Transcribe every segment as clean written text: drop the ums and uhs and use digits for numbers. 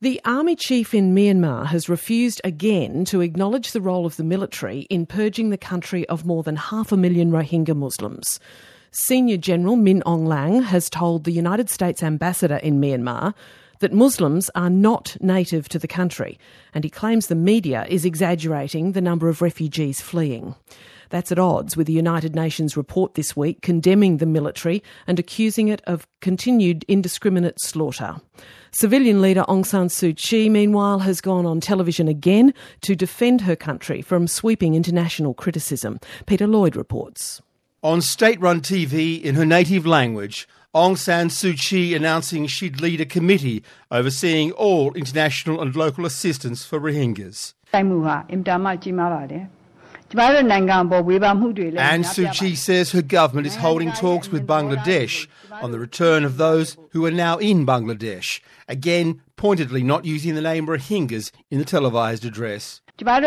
The army chief in Myanmar has refused again to acknowledge the role of the military in purging the country of more than 500,000 Rohingya Muslims. Senior General Min Aung Hlaing has told the United States ambassador in Myanmar that Muslims are not native to the country, and he claims the media is exaggerating the number of refugees fleeing. That's at odds with the United Nations report this week condemning the military and accusing it of continued indiscriminate slaughter. Civilian leader Aung San Suu Kyi, meanwhile, has gone on television again to defend her country from sweeping international criticism. Peter Lloyd reports. On state-run TV in her native language, Aung San Suu Kyi announcing she'd lead a committee overseeing all international and local assistance for Rohingyas. And Suu Kyi says her government is holding talks with Bangladesh on the return of those who are now in Bangladesh, again pointedly not using the name Rohingyas in the televised address.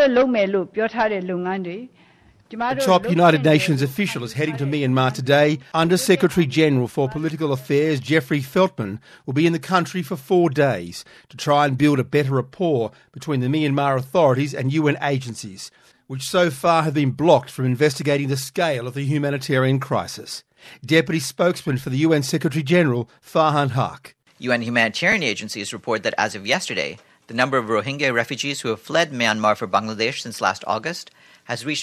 A top United Nations official is heading to Myanmar today. Under-Secretary General for Political Affairs Jeffrey Feltman will be in the country for 4 days to try and build a better rapport between the Myanmar authorities and UN agencies, which so far have been blocked from investigating the scale of the humanitarian crisis. Deputy spokesman for the UN Secretary-General, Farhan Haq. UN humanitarian agencies report that as of yesterday, the number of Rohingya refugees who have fled Myanmar for Bangladesh since last August has reached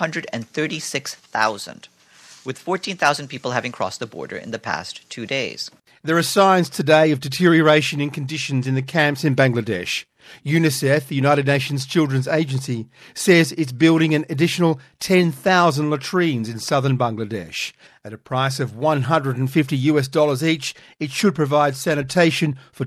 536,000, with 14,000 people having crossed the border in the past 2 days. There are signs today of deterioration in conditions in the camps in Bangladesh. UNICEF, the United Nations Children's Agency, says it's building an additional 10,000 latrines in southern Bangladesh. At a price of $150 each, it should provide sanitation for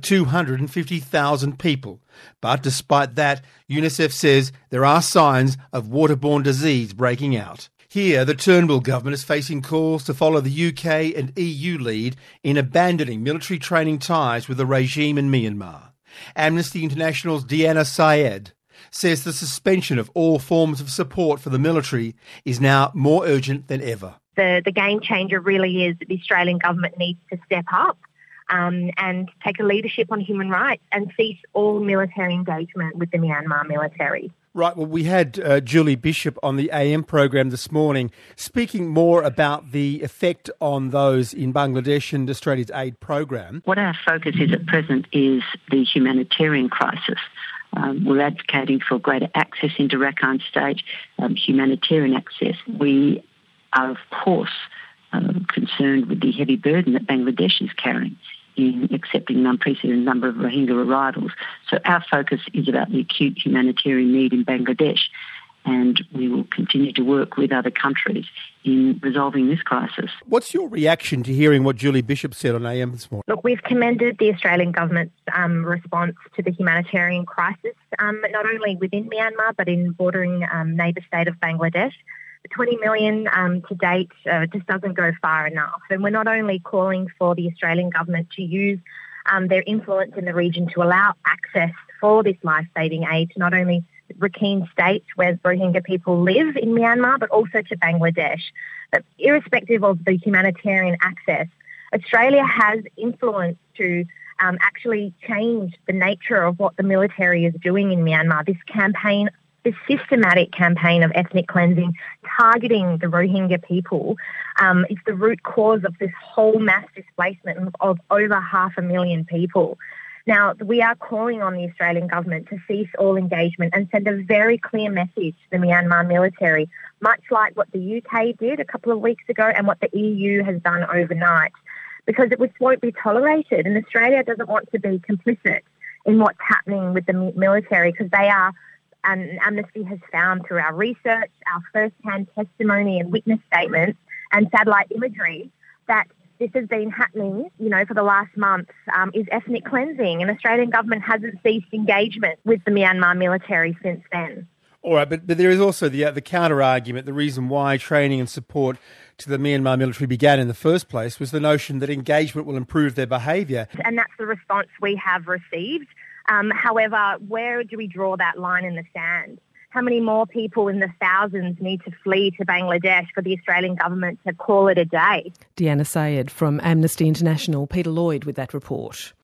250,000 people. But despite that, UNICEF says there are signs of waterborne disease breaking out. Here, the Turnbull government is facing calls to follow the UK and EU lead in abandoning military training ties with the regime in Myanmar. Amnesty International's Deanna Syed says the suspension of all forms of support for the military is now more urgent than ever. The game changer really is that the Australian government needs to step up and take a leadership on human rights and cease all military engagement with the Myanmar military. Right, well, we had Julie Bishop on the AM program this morning speaking more about the effect on those in Bangladesh and Australia's aid program. What our focus is at present is the humanitarian crisis. We're advocating for greater access into Rakhine State, humanitarian access. We are, of course, concerned with the heavy burden that Bangladesh is carrying in accepting an unprecedented number of Rohingya arrivals. So our focus is about the acute humanitarian need in Bangladesh, and we will continue to work with other countries in resolving this crisis. What's your reaction to hearing what Julie Bishop said on AM this morning? Look, we've commended the Australian government's response to the humanitarian crisis, not only within Myanmar but in bordering neighbour state of Bangladesh. The 20 million to date just doesn't go far enough. And we're not only calling for the Australian government to use their influence in the region to allow access for this life-saving aid to not only Rakhine State, where Rohingya people live in Myanmar, but also to Bangladesh. But irrespective of the humanitarian access, Australia has influence to actually change the nature of what the military is doing in Myanmar. This systematic campaign of ethnic cleansing, targeting the Rohingya people, is the root cause of this whole mass displacement of over 500,000 people. Now, we are calling on the Australian government to cease all engagement and send a very clear message to the Myanmar military, much like what the UK did a couple of weeks ago and what the EU has done overnight, because it won't be tolerated. And Australia doesn't want to be complicit in what's happening with the military, because they are. And Amnesty has found through our research, our first-hand testimony and witness statements and satellite imagery that this has been happening, for the last month, is ethnic cleansing. And the Australian government hasn't ceased engagement with the Myanmar military since then. All right, but there is also the counter-argument. The reason why training and support to the Myanmar military began in the first place was the notion that engagement will improve their behaviour. And that's the response we have received. However, where do we draw that line in the sand? How many more people in the thousands need to flee to Bangladesh for the Australian government to call it a day? Deanna Syed from Amnesty International. Peter Lloyd with that report.